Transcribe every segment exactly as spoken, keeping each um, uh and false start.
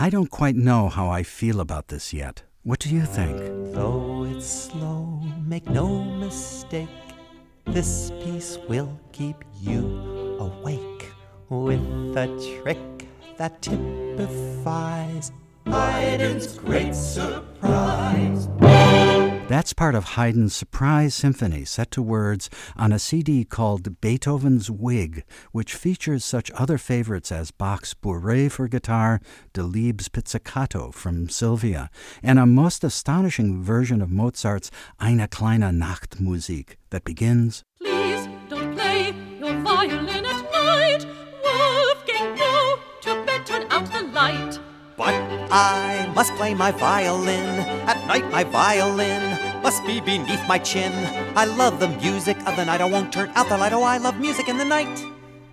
I don't quite know how I feel about this yet. What do you think? Though it's slow, make no mistake, this piece will keep you awake with a trick that typifies Haydn's great surprise. That's part of Haydn's Surprise Symphony, set to words on a C D called Beethoven's Wig, which features such other favorites as Bach's Bourrée for guitar, Delibes' Pizzicato from Sylvia, and a most astonishing version of Mozart's Eine kleine Nachtmusik that begins, Please don't play your violin at night. Wolfgang, go to bed, turn out the light. But I must play my violin. At night my violin must be beneath my chin. I love the music of the night. I won't turn out the light. Oh, I love music in the night.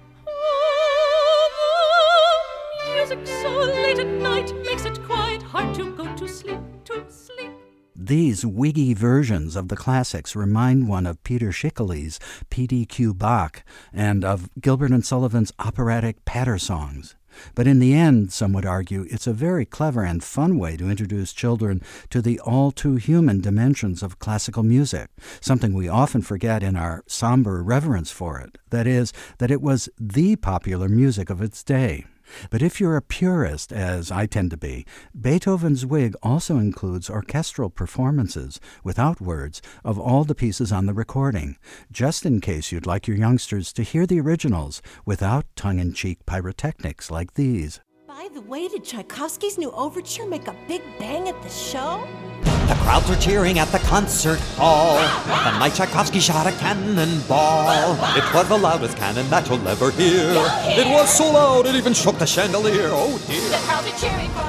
Oh, music so late at night makes it quite hard to go to sleep, to sleep. These wiggy versions of the classics remind one of Peter Schickele's P D Q Bach and of Gilbert and Sullivan's operatic patter songs. But in the end, some would argue, it's a very clever and fun way to introduce children to the all-too-human dimensions of classical music, something we often forget in our somber reverence for it. That is, that it was the popular music of its day. But if you're a purist, as I tend to be, Beethoven's Wig also includes orchestral performances, without words, of all the pieces on the recording, just in case you'd like your youngsters to hear the originals without tongue-in-cheek pyrotechnics like these. By the way, did Tchaikovsky's new overture make a big bang at the show? The crowds were cheering at the concert hall. The night Tchaikovsky shot a cannonball. It was the loudest cannon that you'll ever hear. It was so loud it even shook the chandelier. Oh dear. The crowd are cheering for